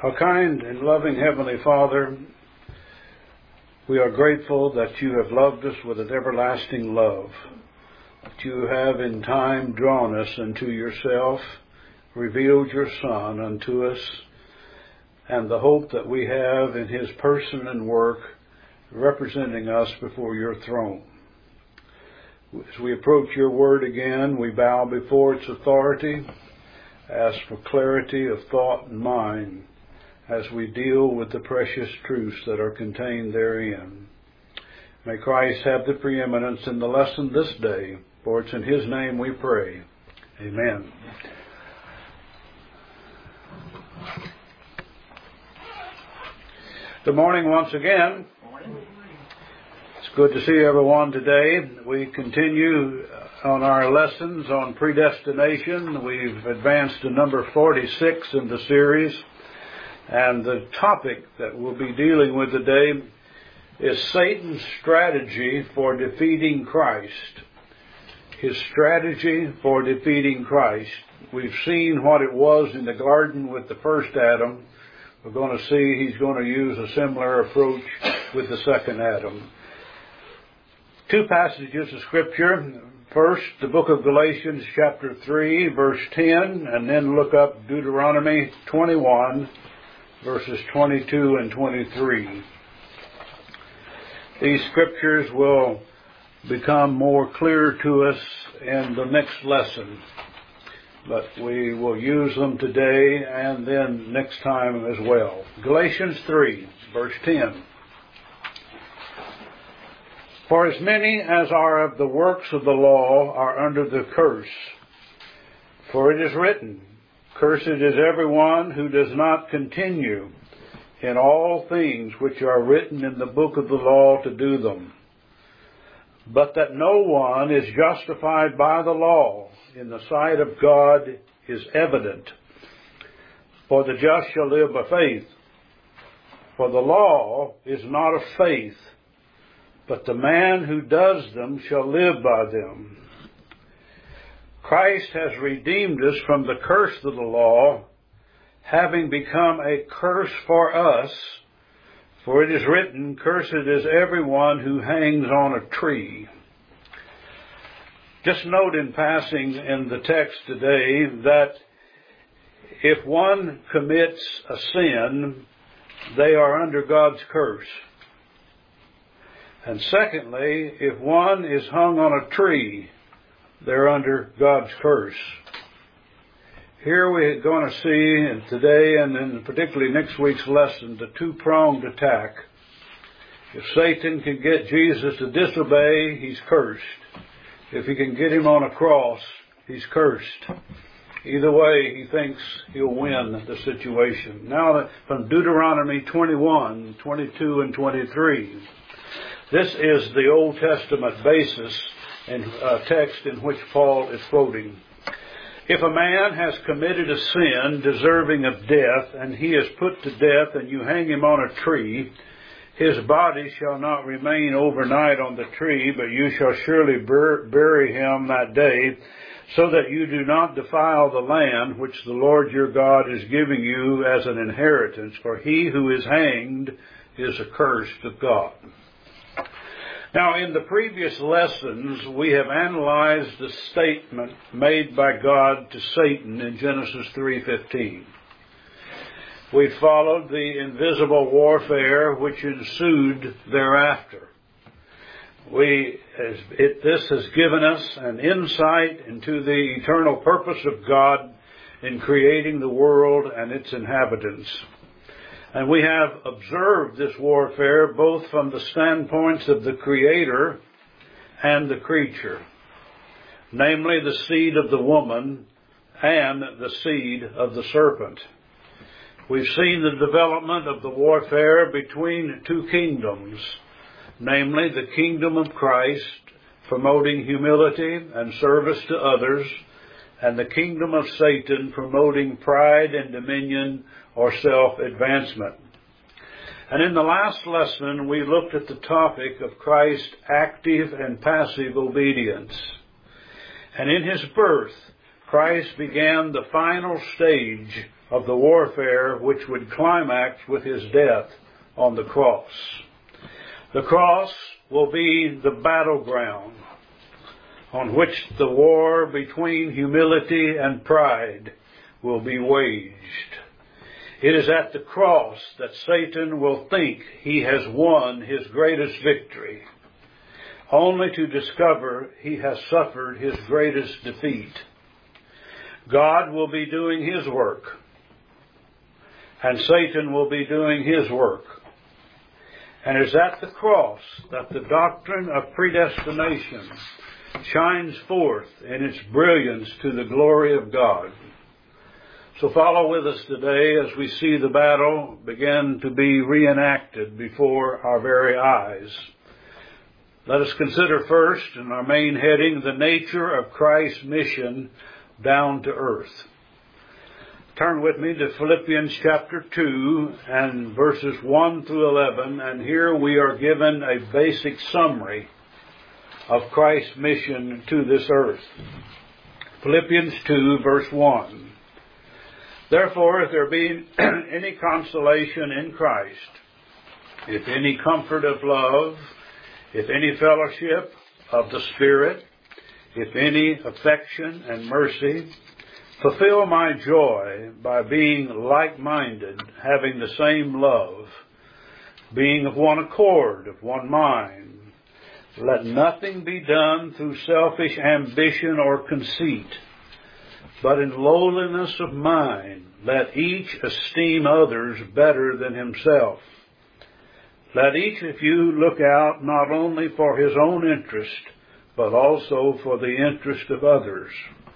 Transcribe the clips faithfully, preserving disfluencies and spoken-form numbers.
Our kind and loving Heavenly Father, we are grateful that you have loved us with an everlasting love, that you have in time drawn us unto yourself, revealed your Son unto us, and the hope that we have in his person and work representing us before your throne. As we approach your word again, we bow before its authority, ask for clarity of thought and mind as we deal with the precious truths that are contained therein. May Christ have the preeminence in the lesson this day, for it's in his name we pray. Amen. Good morning once again. It's good to see everyone today. We continue on our lessons on predestination. We've advanced to number forty-six in the series. And the topic that we'll be dealing with today is Satan's strategy for defeating Christ. His strategy for defeating Christ. We've seen what it was in the garden with the first Adam. We're going to see he's going to use a similar approach with the second Adam. Two passages of Scripture. First, the book of Galatians chapter three, verse ten, and then look up Deuteronomy twenty-one, verses twenty-two and twenty-three. These scriptures will become more clear to us in the next lesson, but we will use them today and then next time as well. Galatians three, verse ten. For as many as are of the works of the law are under the curse. For it is written, Cursed is everyone who does not continue in all things which are written in the book of the law to do them. But that no one is justified by the law in the sight of God is evident. For the just shall live by faith. For the law is not of faith, but the man who does them shall live by them. Christ has redeemed us from the curse of the law, having become a curse for us. For it is written, Cursed is everyone who hangs on a tree. Just note in passing in the text today that if one commits a sin, they are under God's curse. And secondly, if one is hung on a tree, they're under God's curse. Here we're going to see today and then particularly next week's lesson the two-pronged attack. If Satan can get Jesus to disobey, he's cursed. If he can get him on a cross, he's cursed. Either way, he thinks he'll win the situation. Now from Deuteronomy twenty-one, twenty-two, and twenty-three. This is the Old Testament basis and a text in which Paul is quoting. If a man has committed a sin deserving of death, and he is put to death, and you hang him on a tree, his body shall not remain overnight on the tree, but you shall surely bur- bury him that day, so that you do not defile the land which the Lord your God is giving you as an inheritance. For he who is hanged is accursed of God. Now, in the previous lessons, we have analyzed the statement made by God to Satan in Genesis three fifteen. We followed the invisible warfare which ensued thereafter. We, as it, this has given us an insight into the eternal purpose of God in creating the world and its inhabitants. And we have observed this warfare both from the standpoints of the Creator and the creature, namely the seed of the woman and the seed of the serpent. We've seen the development of the warfare between two kingdoms, namely the kingdom of Christ, promoting humility and service to others, and the kingdom of Satan, promoting pride and dominion or self-advancement. And in the last lesson, we looked at the topic of Christ's active and passive obedience. And in his birth, Christ began the final stage of the warfare which would climax with his death on the cross. The cross will be the battleground on which the war between humility and pride will be waged. It is at the cross that Satan will think he has won his greatest victory, only to discover he has suffered his greatest defeat. God will be doing his work, and Satan will be doing his work. And it is at the cross that the doctrine of predestination shines forth in its brilliance to the glory of God. So follow with us today as we see the battle begin to be reenacted before our very eyes. Let us consider first, in our main heading, the nature of Christ's mission down to earth. Turn with me to Philippians chapter two and verses one through eleven, and here we are given a basic summary of Christ's mission to this earth. Philippians two, verse one. Therefore, if there be any consolation in Christ, if any comfort of love, if any fellowship of the Spirit, if any affection and mercy, fulfill my joy by being like-minded, having the same love, being of one accord, of one mind. Let nothing be done through selfish ambition or conceit, but in lowliness of mind, let each esteem others better than himself. Let each of you look out not only for his own interest, but also for the interest of others.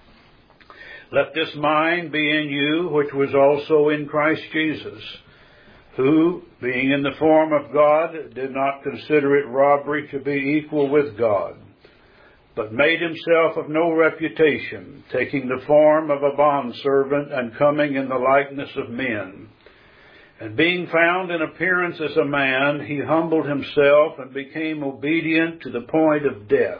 Let this mind be in you, which was also in Christ Jesus, who, being in the form of God, did not consider it robbery to be equal with God, but made himself of no reputation, taking the form of a bondservant and coming in the likeness of men. And being found in appearance as a man, he humbled himself and became obedient to the point of death,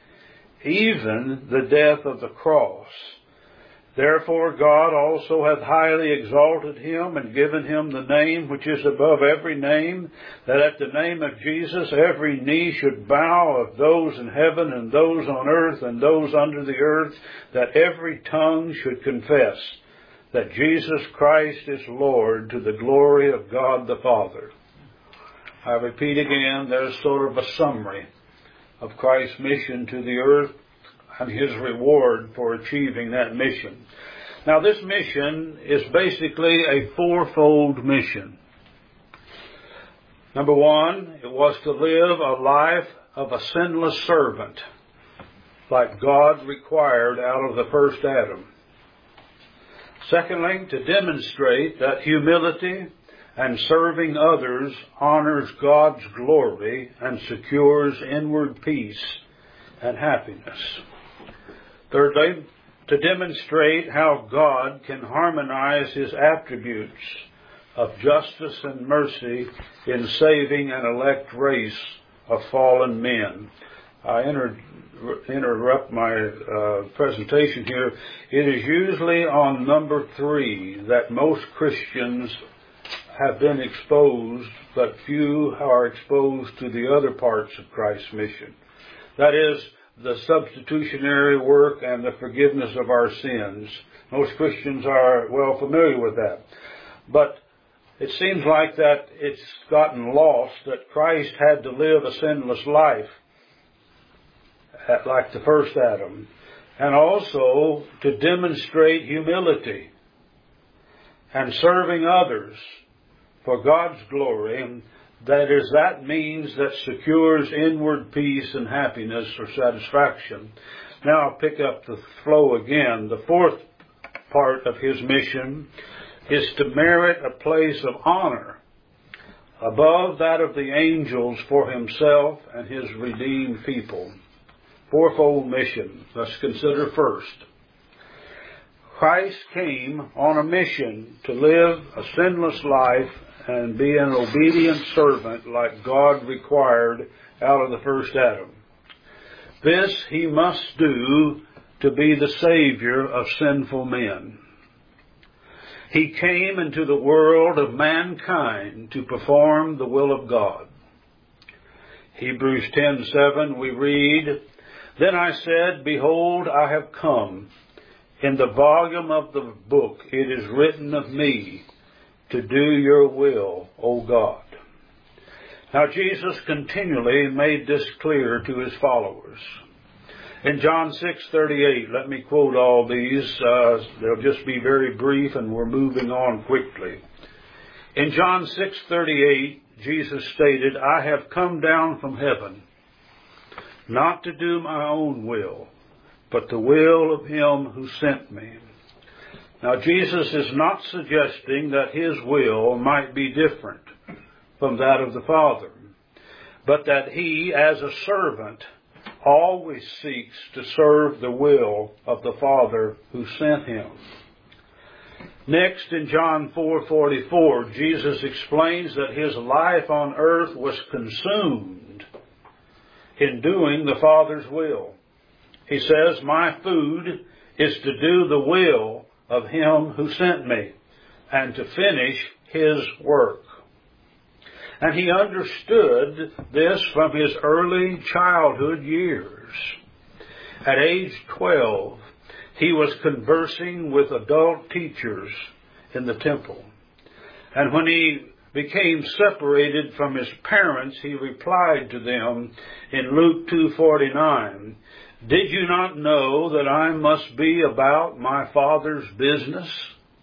even the death of the cross. Therefore God also hath highly exalted him and given him the name which is above every name, that at the name of Jesus every knee should bow, of those in heaven and those on earth and those under the earth, that every tongue should confess that Jesus Christ is Lord, to the glory of God the Father. I repeat again, there's sort of a summary of Christ's mission to the earth and his reward for achieving that mission. Now, this mission is basically a fourfold mission. Number one, it was to live a life of a sinless servant, like God required out of the first Adam. Secondly, to demonstrate that humility and serving others honors God's glory and secures inward peace and happiness. Thirdly, to demonstrate how God can harmonize his attributes of justice and mercy in saving an elect race of fallen men. I inter- interrupt my uh, presentation here. It is usually on number three that most Christians have been exposed, but few are exposed to the other parts of Christ's mission. That is, the substitutionary work and the forgiveness of our sins. Most Christians are well familiar with that. But it seems like that it's gotten lost, that Christ had to live a sinless life, like the first Adam, and also to demonstrate humility and serving others for God's glory. And that is, that means that secures inward peace and happiness or satisfaction. Now I'll pick up the flow again. The fourth part of his mission is to merit a place of honor above that of the angels for himself and his redeemed people. Fourfold mission. Let's consider first. Christ came on a mission to live a sinless life and be an obedient servant like God required out of the first Adam. This he must do to be the Savior of sinful men. He came into the world of mankind to perform the will of God. Hebrews ten seven, we read, "Then I said, Behold, I have come. In the volume of the book it is written of me, to do your will, O God." Now Jesus continually made this clear to his followers. In John six thirty-eight, let me quote all these. Uh, they'll just be very brief, and we're moving on quickly. In John six thirty-eight, Jesus stated, "I have come down from heaven, not to do my own will, but the will of him who sent me." Now, Jesus is not suggesting that his will might be different from that of the Father, but that he, as a servant, always seeks to serve the will of the Father who sent him. Next, in John four forty-four, Jesus explains that his life on earth was consumed in doing the Father's will. He says, "My food is to do the will of him who sent me, and to finish his work." And he understood this from his early childhood years. At age twelve, he was conversing with adult teachers in the temple. And when he became separated from his parents, he replied to them in Luke two forty-nine, "Did you not know that I must be about my Father's business?"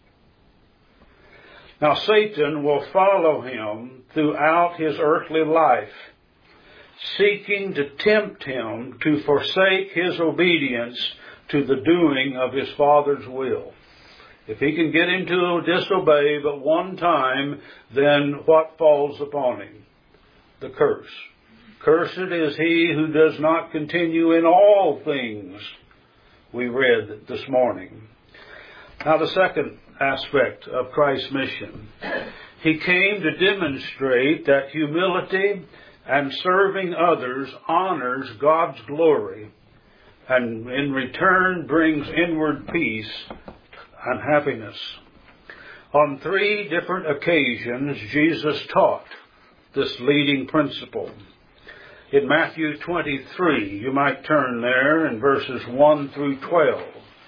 Now Satan will follow him throughout his earthly life, seeking to tempt him to forsake his obedience to the doing of his Father's will. If he can get him to disobey but one time, then what falls upon him? The curse. "Cursed is he who does not continue in all things," we read this morning. Now the second aspect of Christ's mission. He came to demonstrate that humility and serving others honors God's glory, and in return brings inward peace and happiness. On three different occasions, Jesus taught this leading principle. In Matthew twenty-three, you might turn there in verses one through twelve.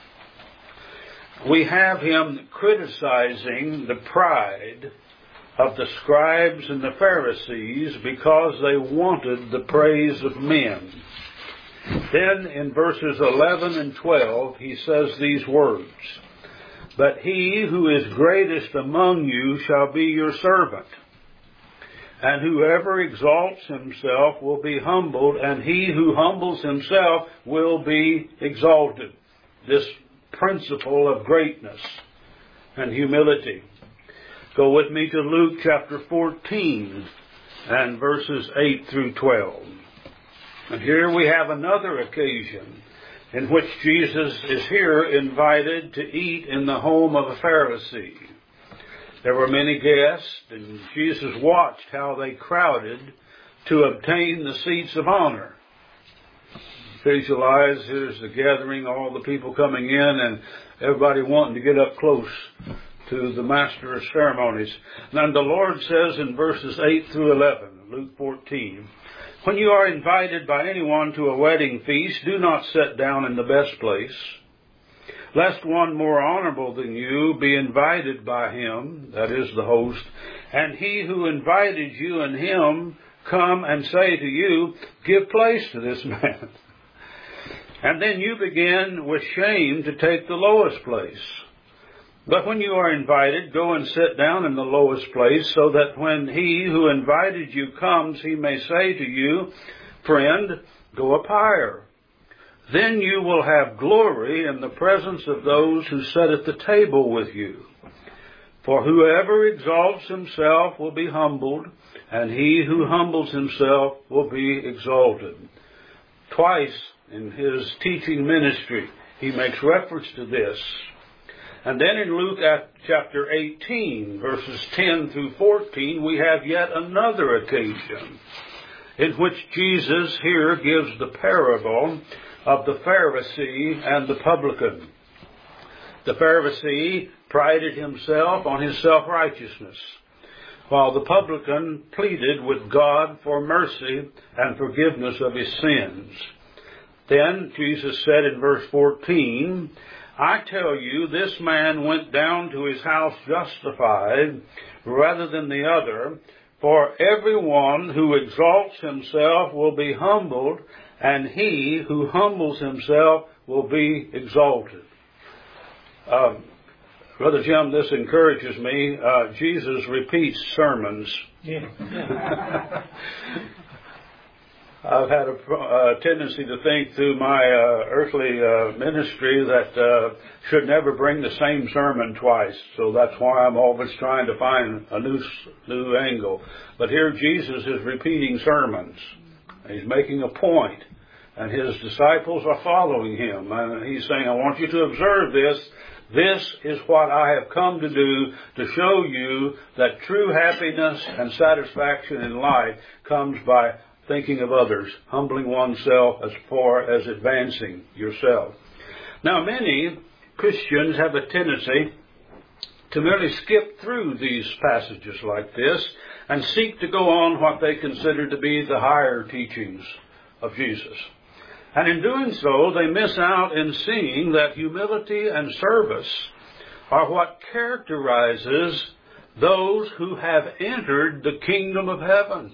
We have him criticizing the pride of the scribes and the Pharisees because they wanted the praise of men. Then in verses eleven and twelve, he says these words, "But he who is greatest among you shall be your servant. And whoever exalts himself will be humbled, and he who humbles himself will be exalted." This principle of greatness and humility. Go with me to Luke chapter fourteen and verses eight through twelve. And here we have another occasion in which Jesus is here invited to eat in the home of a Pharisee. There were many guests, and Jesus watched how they crowded to obtain the seats of honor. Visualize, here's the gathering, all the people coming in, and everybody wanting to get up close to the master of ceremonies. And the Lord says in verses eight through eleven, Luke fourteen, "When you are invited by anyone to a wedding feast, do not sit down in the best place, lest one more honorable than you be invited by him," that is the host, "and he who invited you and him come and say to you, 'Give place to this man.' And then you begin with shame to take the lowest place. But when you are invited, go and sit down in the lowest place, so that when he who invited you comes, he may say to you, 'Friend, go up higher.' Then you will have glory in the presence of those who sit at the table with you. For whoever exalts himself will be humbled, and he who humbles himself will be exalted." Twice in his teaching ministry, he makes reference to this. And then in Luke chapter eighteen, verses ten through fourteen, we have yet another occasion in which Jesus here gives the parable of the Pharisee and the publican. The Pharisee prided himself on his self-righteousness, while the publican pleaded with God for mercy and forgiveness of his sins. Then Jesus said in verse fourteen, I tell you, this man went down to his house justified rather than the other, for everyone who exalts himself will be humbled, and he who humbles himself will be exalted. Um, Brother Jim, this encourages me. Uh, Jesus repeats sermons. Yeah. I've had a uh, tendency to think through my uh, earthly uh, ministry that uh, should never bring the same sermon twice. So that's why I'm always trying to find a new new angle. But here Jesus is repeating sermons. He's making a point, and his disciples are following him. And he's saying, I want you to observe this. This is what I have come to do, to show you that true happiness and satisfaction in life comes by thinking of others, humbling oneself as far as advancing yourself. Now, many Christians have a tendency to merely skip through these passages like this and seek to go on what they consider to be the higher teachings of Jesus. And in doing so, they miss out in seeing that humility and service are what characterizes those who have entered the kingdom of heaven.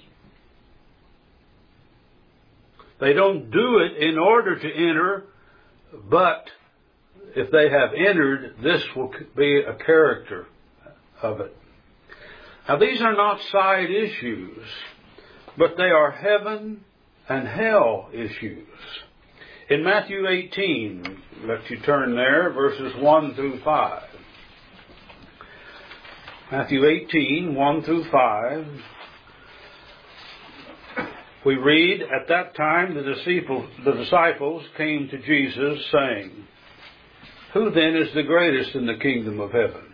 They don't do it in order to enter, but if they have entered, this will be a character of it. Now, these are not side issues, but they are heaven and hell issues. In Matthew eighteen, let you turn there, verses one through five. Matthew eighteen, one through five. We read, At that time the disciples, the disciples came to Jesus, saying, Who then is the greatest in the kingdom of heaven?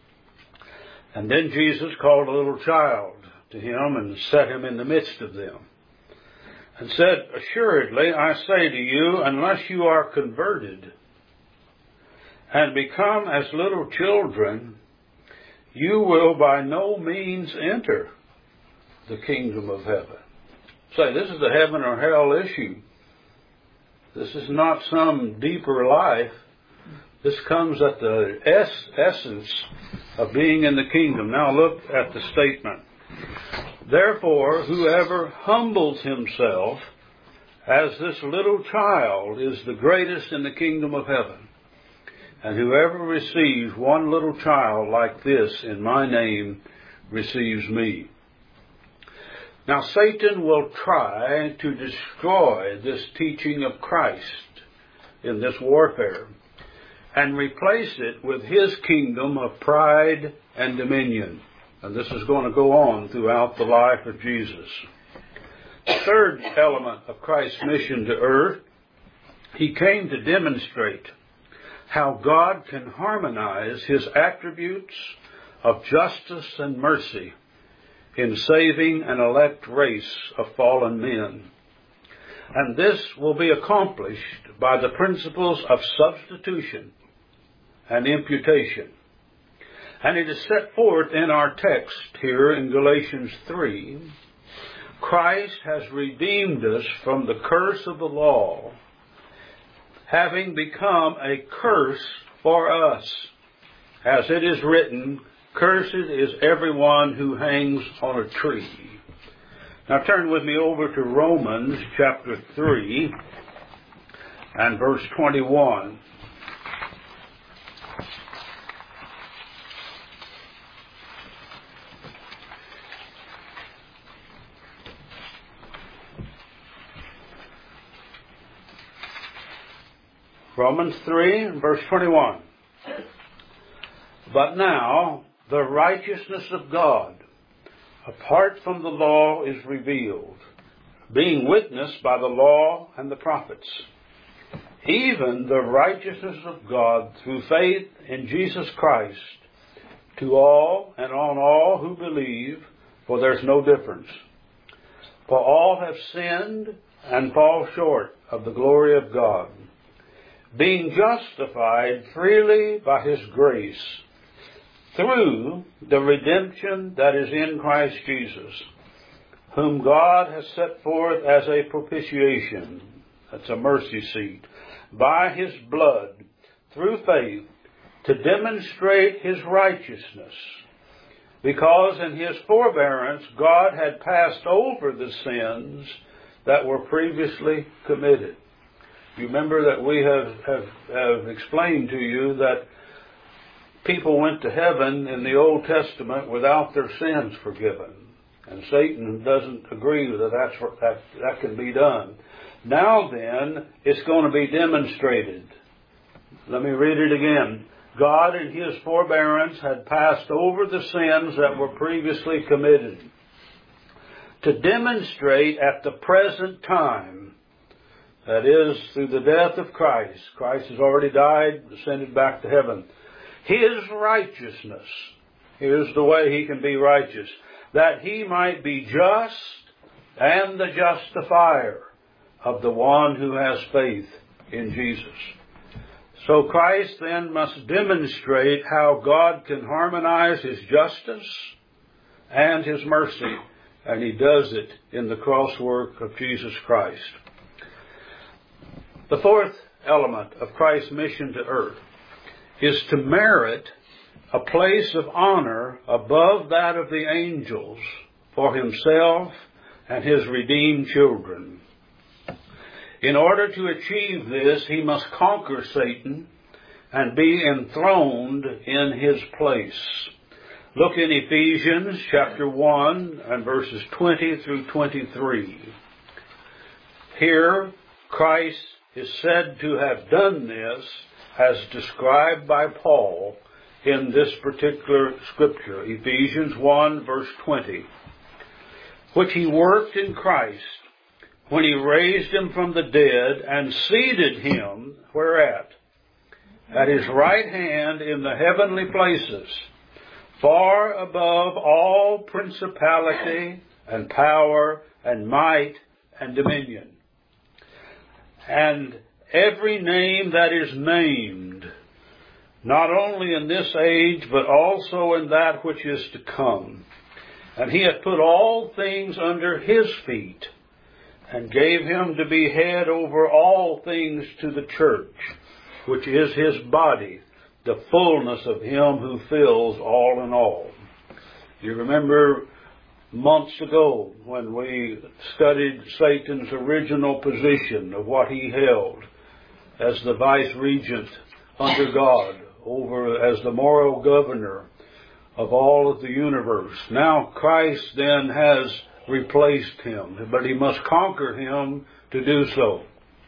And then Jesus called a little child to him and set him in the midst of them, and said, Assuredly, I say to you, unless you are converted and become as little children, you will by no means enter the kingdom of heaven. Say, this is a heaven or hell issue. This is not some deeper life. This comes at the es- essence of being in the kingdom. Now look at the statement. Therefore, whoever humbles himself as this little child is the greatest in the kingdom of heaven. And whoever receives one little child like this in my name receives me. Now, Satan will try to destroy this teaching of Christ in this warfare and replace it with his kingdom of pride and dominion. And this is going to go on throughout the life of Jesus. The third element of Christ's mission to earth, he came to demonstrate how God can harmonize his attributes of justice and mercy in saving an elect race of fallen men. And this will be accomplished by the principles of substitution and imputation. And it is set forth in our text here in Galatians three. Christ has redeemed us from the curse of the law, having become a curse for us. As it is written, Cursed is everyone who hangs on a tree. Now turn with me over to Romans chapter three and verse twenty-one. Romans three, verse twenty-one. But now the righteousness of God, apart from the law, is revealed, being witnessed by the law and the prophets, even the righteousness of God through faith in Jesus Christ, to all and on all who believe, for there's no difference. For all have sinned and fall short of the glory of God, being justified freely by His grace, through the redemption that is in Christ Jesus, whom God has set forth as a propitiation, that's a mercy seat, by His blood, through faith, to demonstrate His righteousness, because in His forbearance God had passed over the sins that were previously committed. You remember that we have, have, have explained to you that people went to heaven in the Old Testament without their sins forgiven. And Satan doesn't agree that that's, that, that can be done. Now then, it's going to be demonstrated. Let me read it again. God in His forbearance had passed over the sins that were previously committed, to demonstrate at the present time, that is, through the death of Christ. Christ has already died, ascended back to heaven. His righteousness. Here's the way He can be righteous. That He might be just and the justifier of the one who has faith in Jesus. So Christ then must demonstrate how God can harmonize His justice and His mercy. And He does it in the cross work of Jesus Christ. The fourth element of Christ's mission to earth is to merit a place of honor above that of the angels for Himself and His redeemed children. In order to achieve this, He must conquer Satan and be enthroned in his place. Look in Ephesians chapter one and verses twenty through twenty-three. Here, Christ is said to have done this as described by Paul in this particular scripture, Ephesians one verse twenty, which He worked in Christ when He raised Him from the dead and seated Him, whereat? At His right hand in the heavenly places, far above all principality and power and might and dominion, and every name that is named, not only in this age, but also in that which is to come. And He hath put all things under His feet, and gave Him to be head over all things to the church, which is His body, the fullness of Him who fills all in all. You remember months ago when we studied Satan's original position of what he held as the vice regent under God, over as the moral governor of all of the universe. Now Christ then has replaced him, but He must conquer him to do so.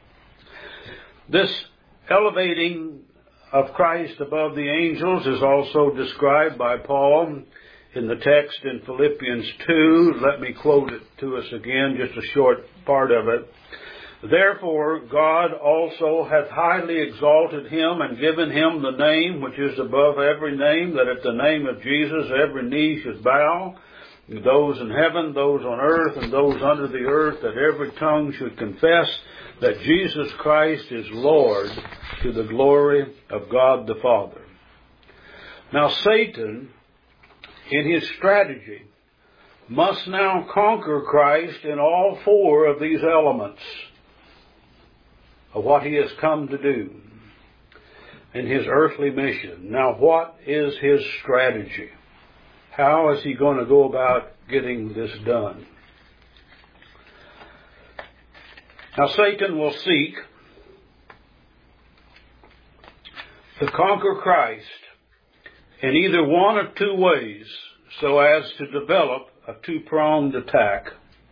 This elevating of Christ above the angels is also described by Paul in the text in Philippians two. Let me quote it to us again, just a short part of it. Therefore God also hath highly exalted Him and given Him the name which is above every name, that at the name of Jesus every knee should bow, those in heaven, those on earth, and those under the earth, that every tongue should confess that Jesus Christ is Lord, to the glory of God the Father. Now Satan, in his strategy, must now conquer Christ in all four of these elements of what He has come to do in His earthly mission. Now, what is His strategy? How is He going to go about getting this done? Now, Satan will seek to conquer Christ in either one of two ways, so as to develop a two-pronged attack.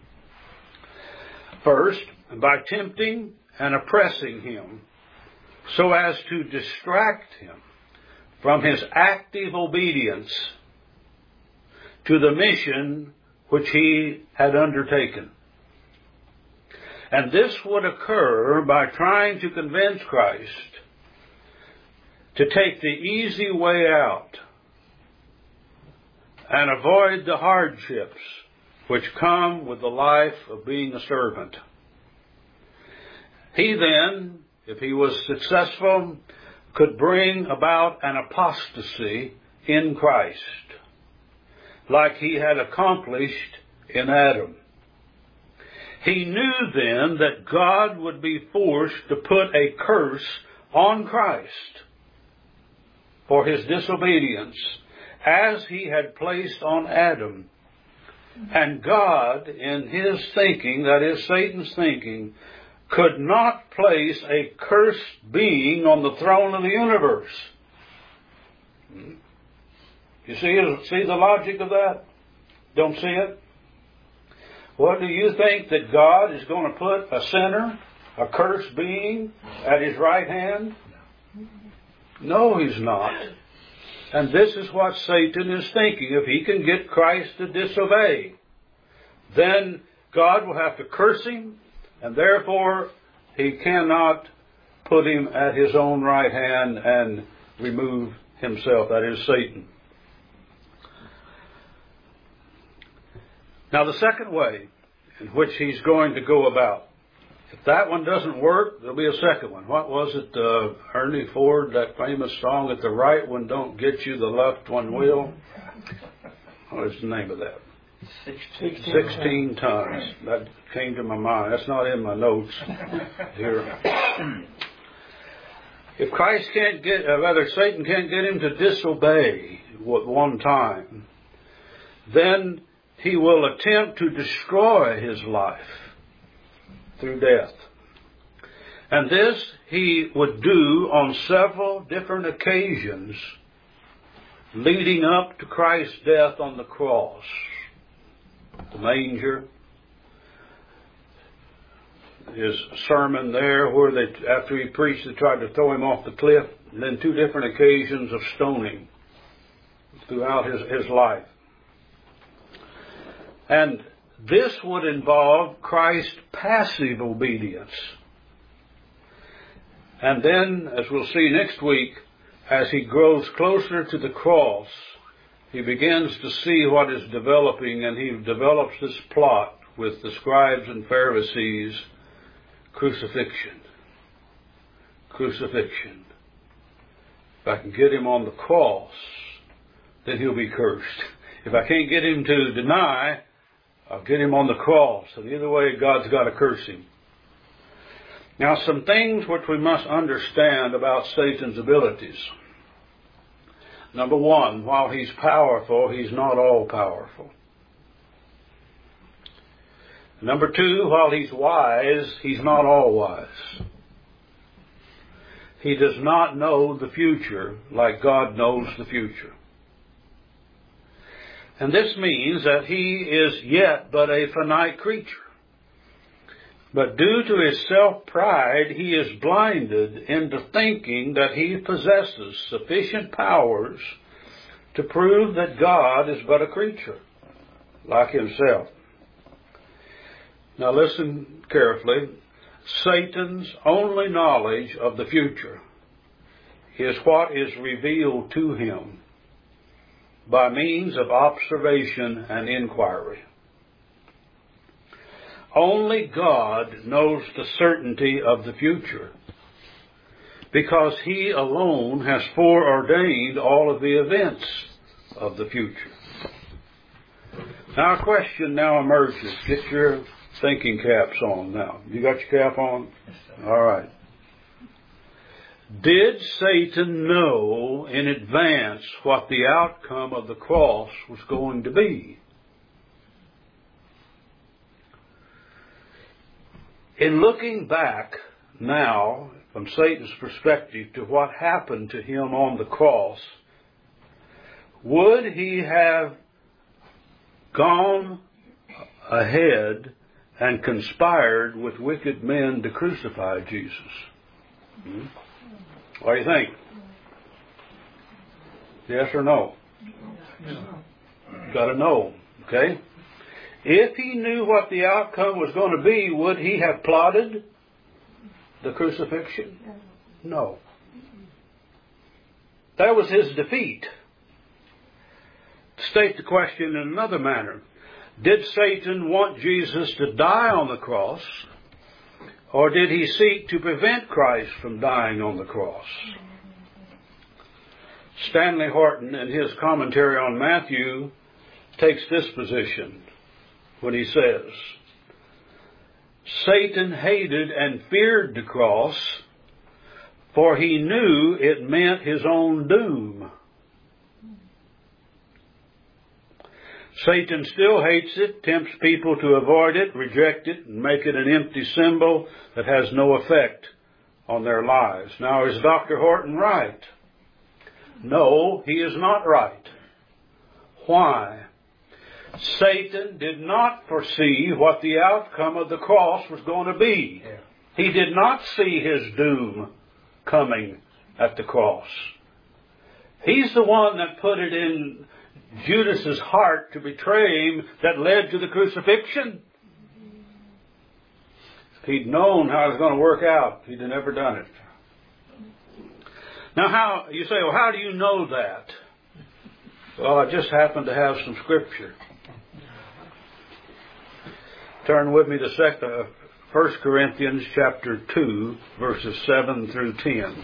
First, by tempting and oppressing Him, so as to distract Him from His active obedience to the mission which He had undertaken. And this would occur by trying to convince Christ to take the easy way out and avoid the hardships which come with the life of being a servant. He then if he was successful, could bring about an apostasy in Christ, like he had accomplished in Adam. He knew then that God would be forced to put a curse on Christ for his disobedience, as he had placed on Adam. And God, in his thinking, that is Satan's thinking, could not place a cursed being on the throne of the universe. You see, see the logic of that? Don't see it? What, do you think that God is going to put a sinner, a cursed being, at his right hand? No, he's not. And this is what Satan is thinking. If he can get Christ to disobey, then God will have to curse him, and therefore he cannot put him at his own right hand and remove himself. That is Satan. Now, the second way in which he's going to go about, if that one doesn't work, there'll be a second one. What was it, uh, Ernie Ford, that famous song, "If the right one don't get you, the left one will"? What is the name of that? Sixteen, Sixteen times. That came to my mind. That's not in my notes here. If Christ can't get, uh, rather Satan can't get him to disobey one time, then he will attempt to destroy his life through death. And this he would do on several different occasions leading up to Christ's death on the cross. The manger, his sermon there where they, after he preached, they tried to throw him off the cliff, and then two different occasions of stoning throughout his, his life. And this would involve Christ's passive obedience. And then, as we'll see next week, as he grows closer to the cross, he begins to see what is developing, and he develops this plot with the scribes and Pharisees: crucifixion. Crucifixion. If I can get him on the cross, then he'll be cursed. If I can't get him to deny, I'll get him on the cross. And either way, God's got to curse him. Now, some things which we must understand about Satan's abilities. Number one, while he's powerful, he's not all powerful. Number two, while he's wise, he's not all wise. He does not know the future like God knows the future. And this means that he is yet but a finite creature. But due to his self-pride, he is blinded into thinking that he possesses sufficient powers to prove that God is but a creature, like himself. Now listen carefully. Satan's only knowledge of the future is what is revealed to him by means of observation and inquiry. Only God knows the certainty of the future, because he alone has foreordained all of the events of the future. Now a question now emerges. Get your thinking caps on now. You got your cap on? Yes, sir. All right. Did Satan know in advance what the outcome of the cross was going to be? In looking back now, from Satan's perspective, to what happened to him on the cross, would he have gone ahead and conspired with wicked men to crucify Jesus? Hmm? What do you think? Yes or no? No. Got to know, okay? If he knew what the outcome was going to be, would he have plotted the crucifixion? No. That was his defeat. To state the question in another manner, did Satan want Jesus to die on the cross, Or did he seek to prevent Christ from dying on the cross? Stanley Horton, in his commentary on Matthew, takes this position when he says, Satan hated and feared the cross, for he knew it meant his own doom. Satan still hates it, tempts people to avoid it, reject it, and make it an empty symbol that has no effect on their lives. Now, is Doctor Horton right? No, he is not right. Why? Satan did not foresee what the outcome of the cross was going to be. He did not see his doom coming at the cross. He's the one that put it in Judas's heart to betray him that led to the crucifixion. If he'd known how it was going to work out, he'd have never done it. Now, how you say, well, how do you know that? Well, I just happen to have some scripture. Turn with me to second, uh, First Corinthians chapter two, verses seven through ten.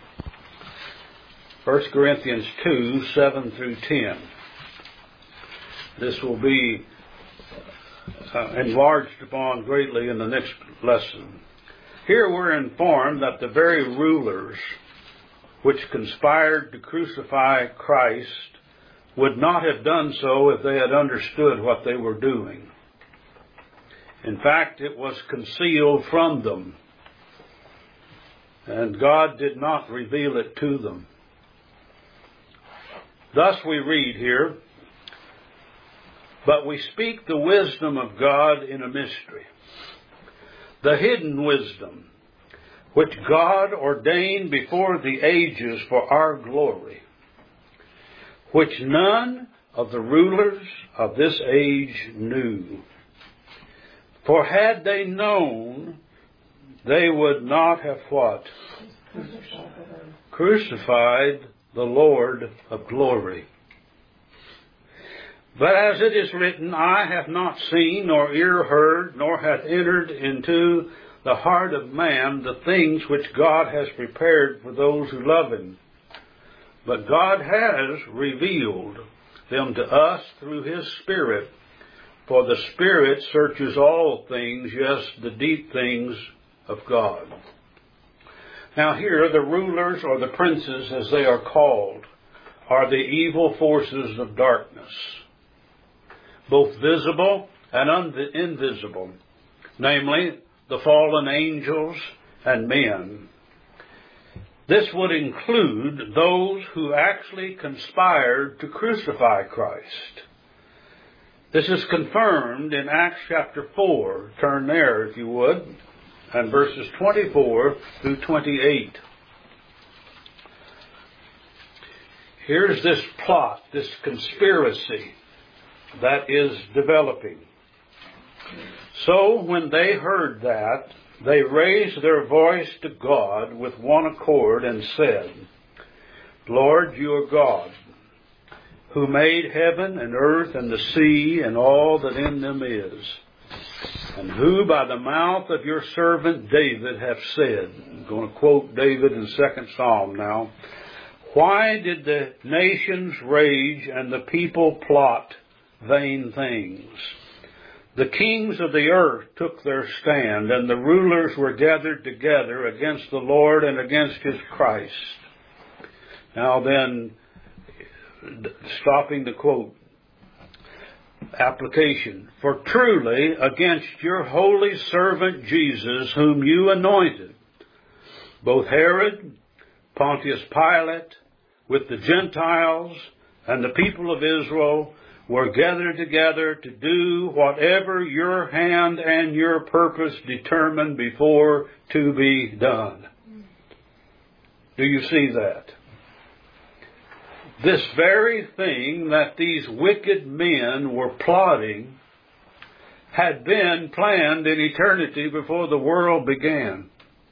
First Corinthians two, seven through ten. This will be uh, enlarged upon greatly in the next lesson. Here we're informed that the very rulers which conspired to crucify Christ would not have done so if they had understood what they were doing. In fact, it was concealed from them, and God did not reveal it to them. Thus we read here, but we speak the wisdom of God in a mystery, the hidden wisdom, which God ordained before the ages for our glory, which none of the rulers of this age knew. For had they known, they would not have what? Crucified the Lord of glory. But as it is written, eye hath not seen, nor ear heard, nor hath entered into the heart of man the things which God has prepared for those who love Him. But God has revealed them to us through His Spirit. For the Spirit searches all things, yes, the deep things of God. Now here, the rulers or the princes, as they are called, are the evil forces of darkness, both visible and invisible, namely the fallen angels and men. This would include those who actually conspired to crucify Christ. This is confirmed in Acts chapter four. Turn there if you would, and verses twenty-four through twenty-eight. Here's this plot, this conspiracy that is developing. So when they heard that, they raised their voice to God with one accord and said, Lord, you are God, who made heaven and earth and the sea and all that in them is, and who by the mouth of your servant David have said, I'm going to quote David in the second Psalm now, why did the nations rage and the people plot vain things? The kings of the earth took their stand, and the rulers were gathered together against the Lord and against His Christ. Now then, stopping the quote, application. For truly against your holy servant Jesus, whom you anointed, both Herod, Pontius Pilate, with the Gentiles and the people of Israel, were gathered together to do whatever your hand and your purpose determined before to be done. Do you see that? This very thing that these wicked men were plotting had been planned in eternity before the world began.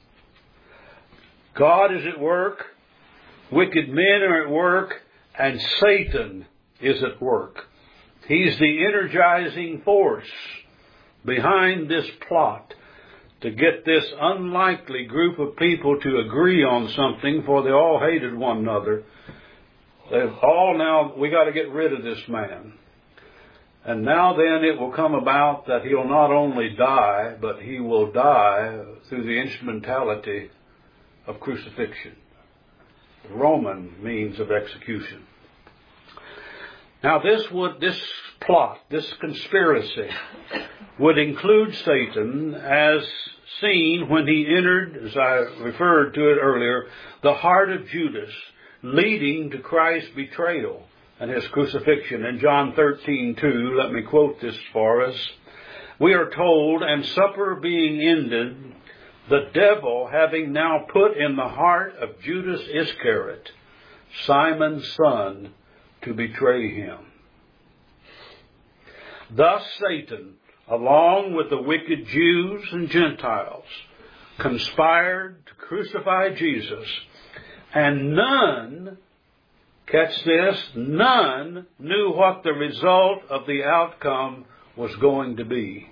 God is at work, wicked men are at work, and Satan is at work. He's the energizing force behind this plot to get this unlikely group of people to agree on something, for they all hated one another. They've all now, we got to get rid of this man. And now then it will come about that he'll not only die, but he will die through the instrumentality of crucifixion. Roman means of execution. Now this would, this plot, this conspiracy would include Satan as seen when he entered, as I referred to it earlier, the heart of Judas, leading to Christ's betrayal and his crucifixion. In John thirteen two, let me quote this for us. We are told, and supper being ended, the devil having now put in the heart of Judas Iscariot, Simon's son, to betray him. Thus Satan, along with the wicked Jews and Gentiles, conspired to crucify Jesus, and none, catch this, none knew what the result of the outcome was going to be.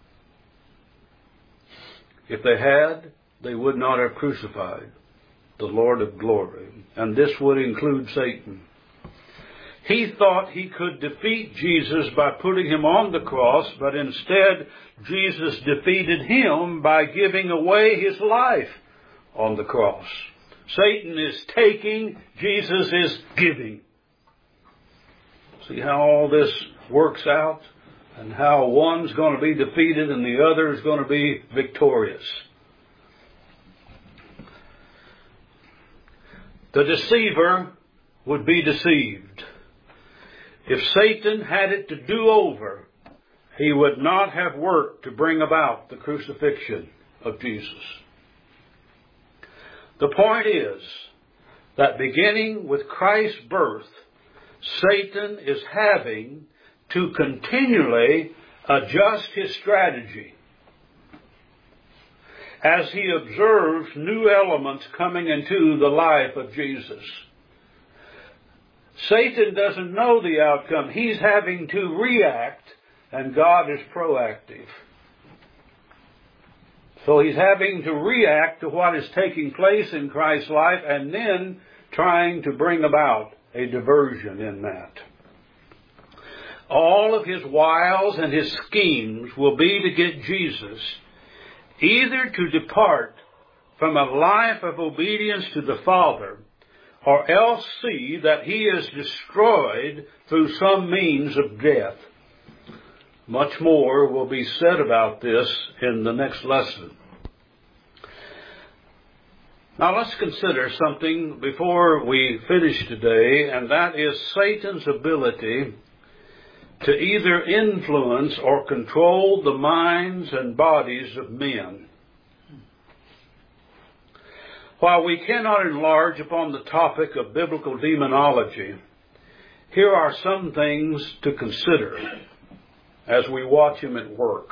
If they had, they would not have crucified the Lord of glory. And this would include Satan. He thought he could defeat Jesus by putting him on the cross, but instead Jesus defeated him by giving away his life on the cross. Satan is taking, Jesus is giving. See how all this works out? And how one's going to be defeated and the other is going to be victorious. The deceiver would be deceived. If Satan had it to do over, he would not have worked to bring about the crucifixion of Jesus. The point is that beginning with Christ's birth, Satan is having to continually adjust his strategy as he observes new elements coming into the life of Jesus. Satan doesn't know the outcome. He's having to react, and God is proactive. So he's having to react to what is taking place in Christ's life and then trying to bring about a diversion in that. All of his wiles and his schemes will be to get Jesus either to depart from a life of obedience to the Father, or else see that he is destroyed through some means of death. Much more will be said about this in the next lesson. Now let's consider something before we finish today, and that is Satan's ability to either influence or control the minds and bodies of men. While we cannot enlarge upon the topic of biblical demonology, here are some things to consider as we watch him at work.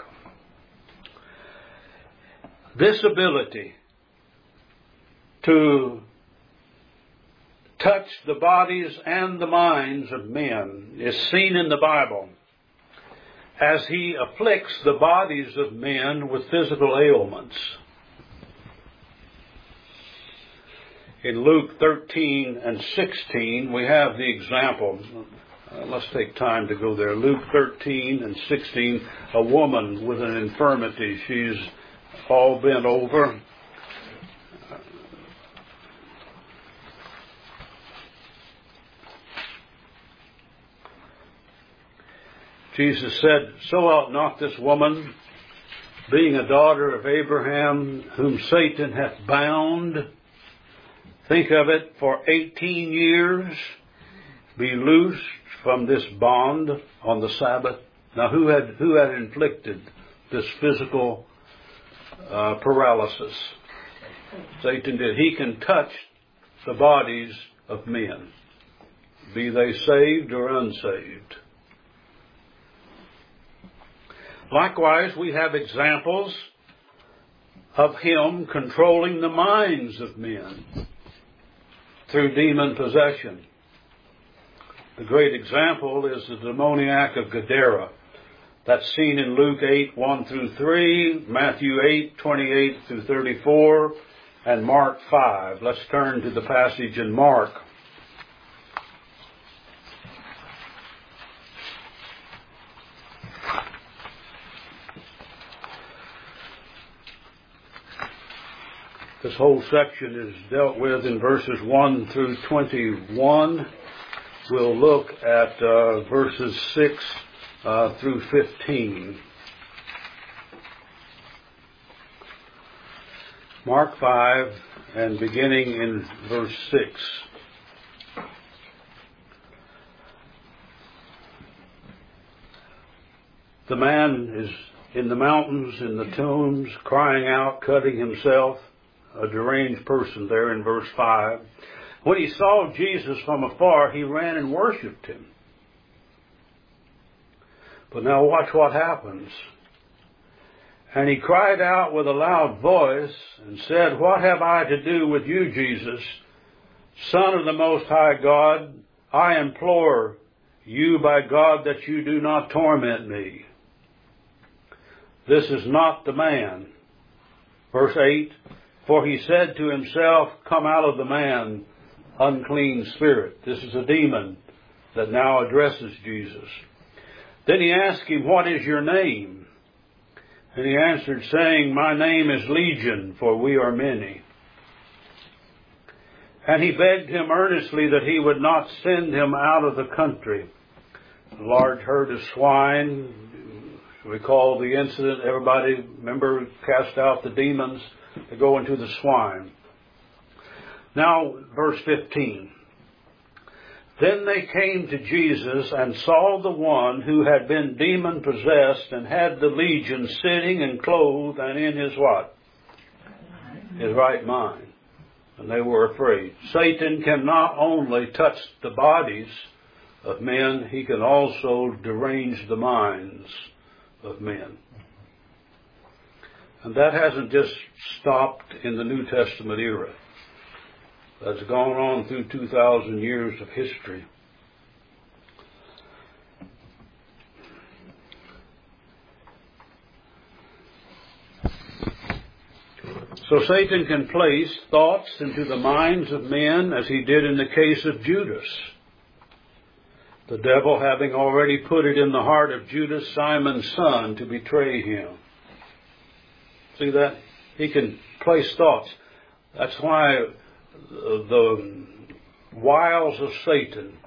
This ability to touch the bodies and the minds of men is seen in the Bible as he afflicts the bodies of men with physical ailments. In Luke thirteen and sixteen, we have the example. Uh, let's take time to go there. Luke thirteen and sixteen, a woman with an infirmity. She's all bent over. Jesus said, "So ought not this woman, being a daughter of Abraham, whom Satan hath bound," think of it, "for eighteen years, be loosed from this bond on the Sabbath." Now, who had who had inflicted this physical uh, paralysis? Satan did. He can touch the bodies of men, be they saved or unsaved. Likewise, we have examples of him controlling the minds of men through demon possession. The great example is the demoniac of Gadara. That's seen in Luke eight, one through three, Matthew eight, twenty-eight through thirty-four, and Mark five. Let's turn to the passage in Mark. This whole section is dealt with in verses one through twenty-one. We'll look at uh, verses six uh, through fifteen. Mark five, and beginning in verse six. The man is in the mountains, in the tombs, crying out, cutting himself. A deranged person there in verse five. When he saw Jesus from afar, he ran and worshipped him. But now watch what happens. And he cried out with a loud voice and said, "What have I to do with you, Jesus, Son of the Most High God? I implore you by God that you do not torment me." This is not the man. Verse eight. For he said to himself, "Come out of the man, unclean spirit." This is a demon that now addresses Jesus. Then he asked him, "What is your name?" And he answered, saying, "My name is Legion, for we are many." And he begged him earnestly that he would not send him out of the country. A large herd of swine. Recall the incident. Everybody, remember, cast out the demons to go into the swine. Now, verse fifteen. Then they came to Jesus and saw the one who had been demon-possessed and had the legion sitting and clothed and in his what? His right mind. And they were afraid. Satan can not only touch the bodies of men, he can also derange the minds of men. And that hasn't just stopped in the New Testament era. That's gone on through two thousand years of history. So Satan can place thoughts into the minds of men as he did in the case of Judas. The devil having already put it in the heart of Judas, Simon's son, to betray him. See that? He can place thoughts. That's why the wiles of Satan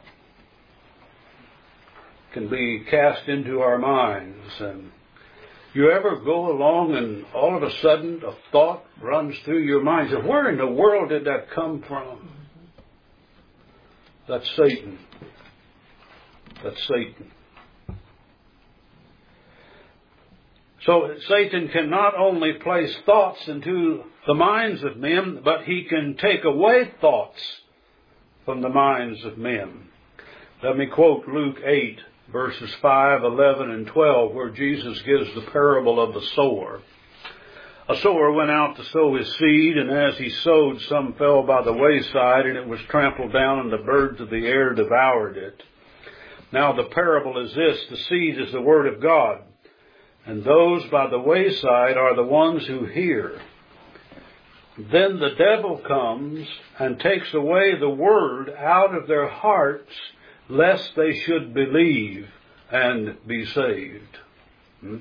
can be cast into our minds. And you ever go along and all of a sudden a thought runs through your mind? So where in the world did that come from? That's Satan. That's Satan. So Satan can not only place thoughts into the minds of men, but he can take away thoughts from the minds of men. Let me quote Luke eight, verses five, eleven, and twelve, where Jesus gives the parable of the sower. A sower went out to sow his seed, and as he sowed, some fell by the wayside, and it was trampled down, and the birds of the air devoured it. Now the parable is this: the seed is the word of God. And those by the wayside are the ones who hear. Then the devil comes and takes away the word out of their hearts, lest they should believe and be saved. Hmm?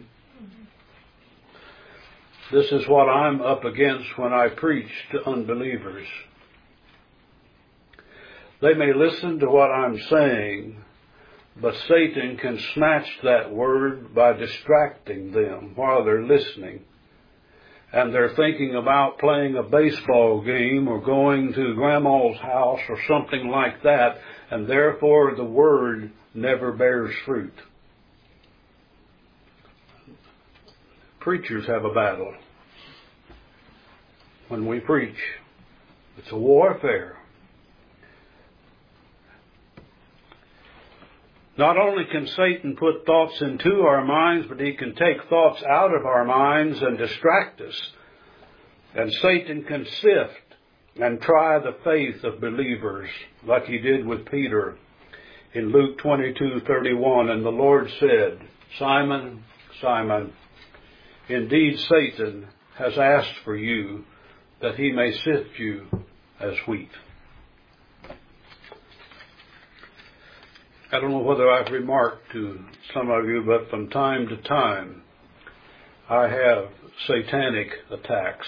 This is what I'm up against when I preach to unbelievers. They may listen to what I'm saying, but Satan can snatch that word by distracting them while they're listening. And they're thinking about playing a baseball game or going to grandma's house or something like that, and therefore the word never bears fruit. Preachers have a battle when we preach. It's a warfare. Not only can Satan put thoughts into our minds, but he can take thoughts out of our minds and distract us. And Satan can sift and try the faith of believers, like he did with Peter in Luke twenty-two thirty-one. And the Lord said, "Simon, Simon, indeed Satan has asked for you that he may sift you as wheat. I don't know whether I've remarked to some of you, but from time to time I have satanic attacks.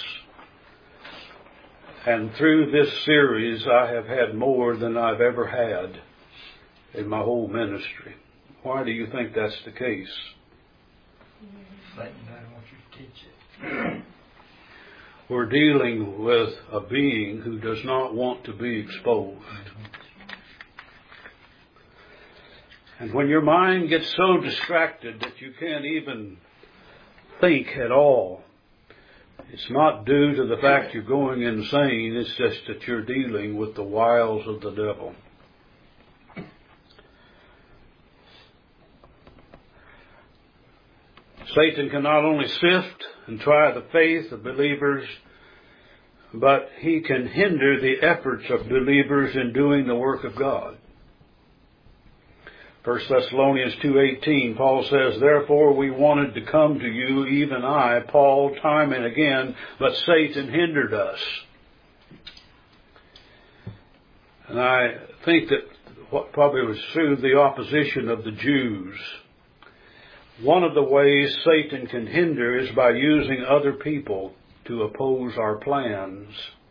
And through this series I have had more than I've ever had in my whole ministry. Why do you think that's the case? Satan doesn't want you to teach it. We're dealing with a being who does not want to be exposed. And when your mind gets so distracted that you can't even think at all, it's not due to the fact you're going insane, it's just that you're dealing with the wiles of the devil. Satan can not only sift and try the faith of believers, but he can hinder the efforts of believers in doing the work of God. First Thessalonians two eighteen, Paul says, therefore we wanted to come to you, even I, Paul, time and again, but Satan hindered us. And I think that what probably was through the opposition of the Jews. One of the ways Satan can hinder is by using other people to oppose our plans.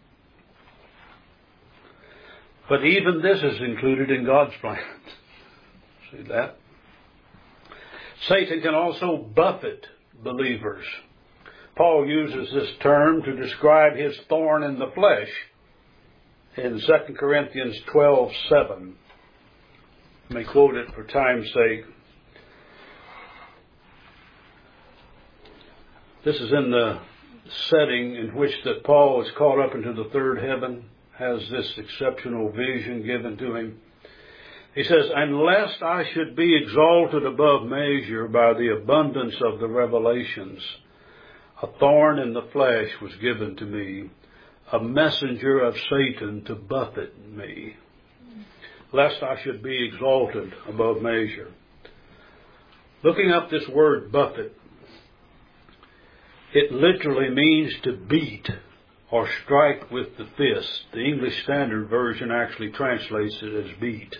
But even this is included in God's plans. See that? Satan can also buffet believers. Paul uses this term to describe his thorn in the flesh in Second Corinthians twelve seven. Let me quote it for time's sake. This is in the setting in which that Paul is caught up into the third heaven, has this exceptional vision given to him. He says, and lest I should be exalted above measure by the abundance of the revelations, a thorn in the flesh was given to me, a messenger of Satan to buffet me, lest I should be exalted above measure. Looking up this word buffet, it literally means to beat or strike with the fist. The English Standard Version actually translates it as beat.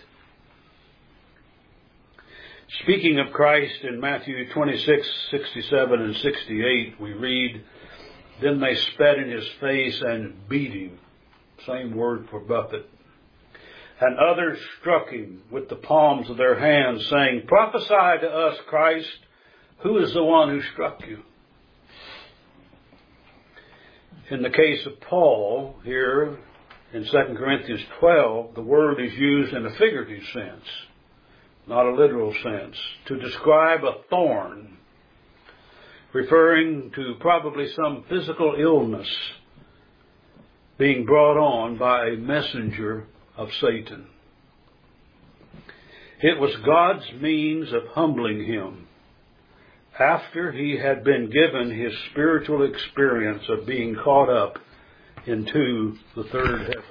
Speaking of Christ in Matthew twenty-six, sixty-seven and sixty-eight, we read, then they spat in his face and beat him. Same word for buffet. And others struck him with the palms of their hands, saying, prophesy to us, Christ, who is the one who struck you? In the case of Paul, here in Second Corinthians twelve, the word is used in a figurative sense, not a literal sense, to describe a thorn, referring to probably some physical illness being brought on by a messenger of Satan. It was God's means of humbling him after he had been given his spiritual experience of being caught up into the third heaven.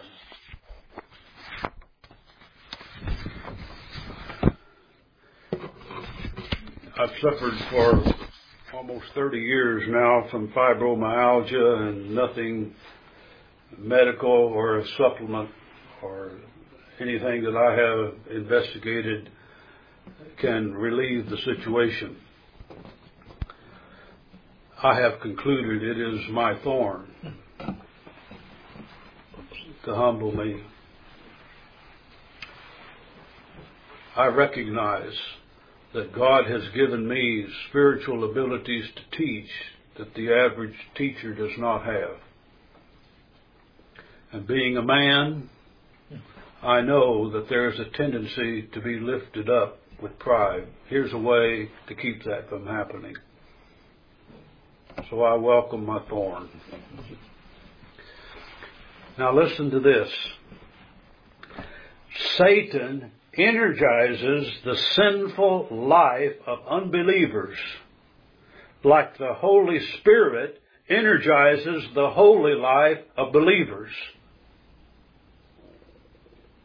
I've suffered for almost thirty years now from fibromyalgia, and nothing medical or a supplement or anything that I have investigated can relieve the situation. I have concluded it is my thorn to humble me. I recognize that God has given me spiritual abilities to teach that the average teacher does not have. And being a man, I know that there is a tendency to be lifted up with pride. Here's a way to keep that from happening. So I welcome my thorn. Now listen to this. Satan energizes the sinful life of unbelievers like the Holy Spirit energizes the holy life of believers.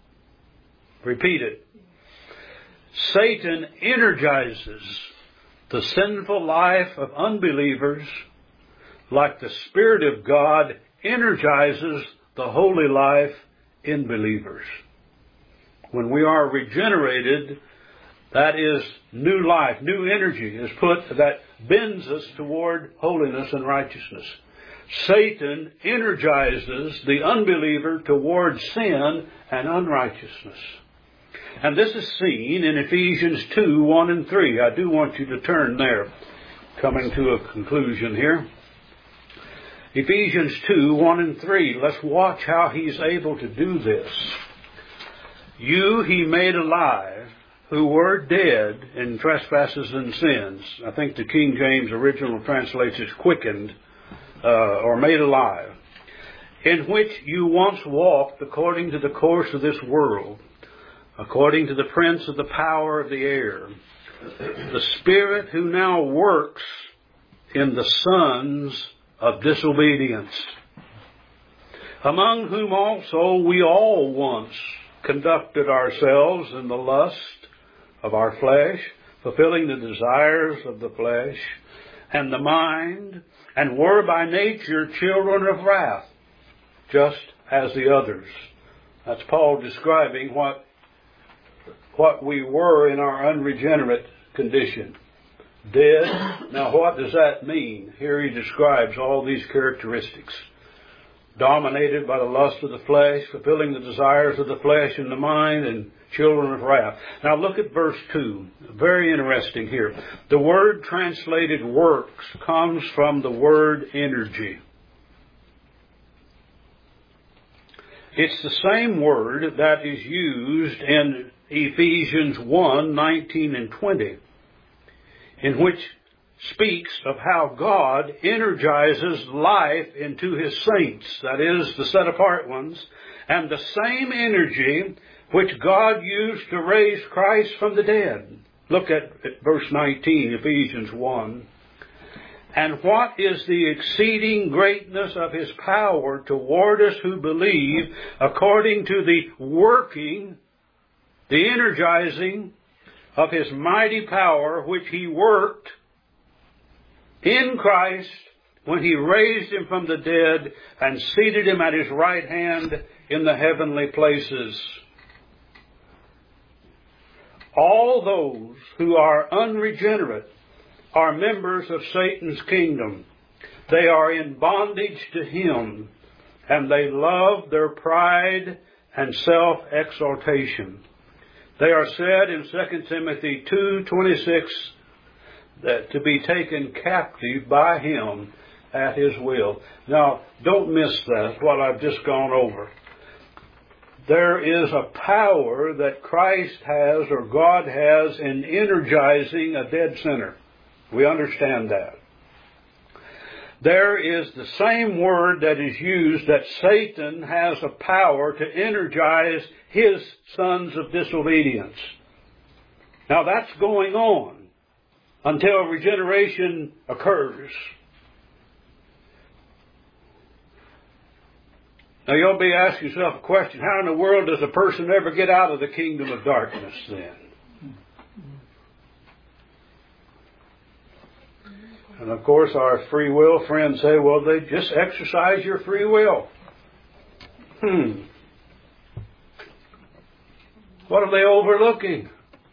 Repeat it. Satan energizes the sinful life of unbelievers, like the Spirit of God energizes the holy life in believers. When we are regenerated, that is new life, new energy is put that bends us toward holiness and righteousness. Satan energizes the unbeliever toward sin and unrighteousness. And this is seen in Ephesians two, one and three. I do want you to turn there, coming to a conclusion here. Ephesians two, one and three. Let's watch how he's able to do this. You he made alive, who were dead in trespasses and sins. I think the King James original translates as quickened, uh, or made alive, in which you once walked according to the course of this world, according to the prince of the power of the air, the Spirit who now works in the sons of disobedience, among whom also we all once conducted ourselves in the lust of our flesh, fulfilling the desires of the flesh and the mind, and were by nature children of wrath, just as the others. That's Paul describing what, what we were in our unregenerate condition. Dead. Now what does that mean? Here he describes all these characteristics. Dominated by the lust of the flesh, fulfilling the desires of the flesh and the mind, and children of wrath. Now look at verse two. Very interesting here. The word translated works comes from the word energy. It's the same word that is used in Ephesians one, nineteen and twenty, in which speaks of how God energizes life into His saints, that is, the set-apart ones, and the same energy which God used to raise Christ from the dead. Look at, at verse nineteen, Ephesians one. And what is the exceeding greatness of His power toward us who believe, according to the working, the energizing of His mighty power, which He worked in Christ when He raised Him from the dead and seated Him at His right hand in the heavenly places. All those who are unregenerate are members of Satan's kingdom. They are in bondage to him, and they love their pride and self-exaltation. They are said in Second Timothy two twenty-six that to be taken captive by him at his will. Now, don't miss that, what I've just gone over. There is a power that Christ has, or God has, in energizing a dead sinner. We understand that. There is the same word that is used that Satan has a power to energize his sons of disobedience. Now that's going on until regeneration occurs. Now you'll be asking yourself a question, how in the world does a person ever get out of the kingdom of darkness then? And of course our free will friends say, well, they just exercise your free will. Hmm. What are they overlooking?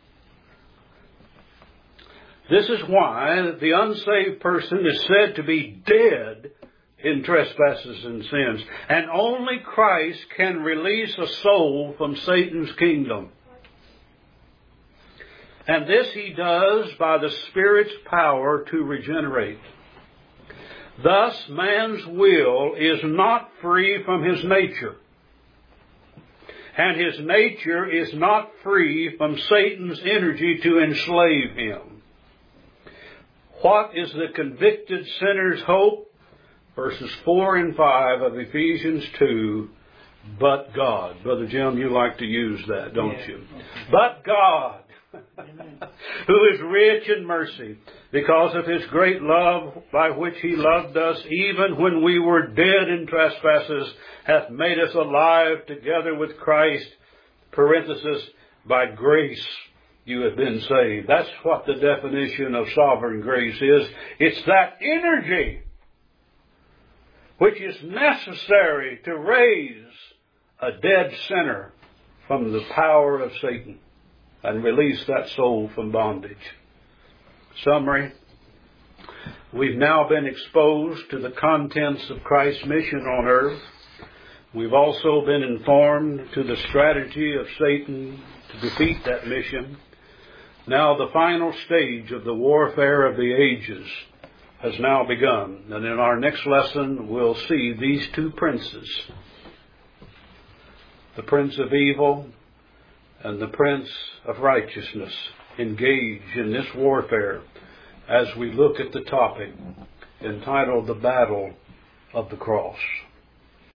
This is why the unsaved person is said to be dead in trespasses and sins. And only Christ can release a soul from Satan's kingdom. And this He does by the Spirit's power to regenerate. Thus, man's will is not free from his nature. And his nature is not free from Satan's energy to enslave him. What is the convicted sinner's hope? Verses four and five of Ephesians two. But God. Brother Jim, you like to use that, don't Yeah. you? But God, who is rich in mercy, because of His great love by which He loved us, even when we were dead in trespasses, hath made us alive together with Christ, parenthesis, by grace you have been saved. That's what the definition of sovereign grace is. It's that energy which is necessary to raise a dead sinner from the power of Satan and release that soul from bondage. Summary. We've now been exposed to the contents of Christ's mission on earth. We've also been informed to the strategy of Satan to defeat that mission. Now the final stage of the warfare of the ages has now begun. And in our next lesson, we'll see these two princes, the prince of evil and the prince of righteousness, engage in this warfare as we look at the topic entitled The Battle of the Cross.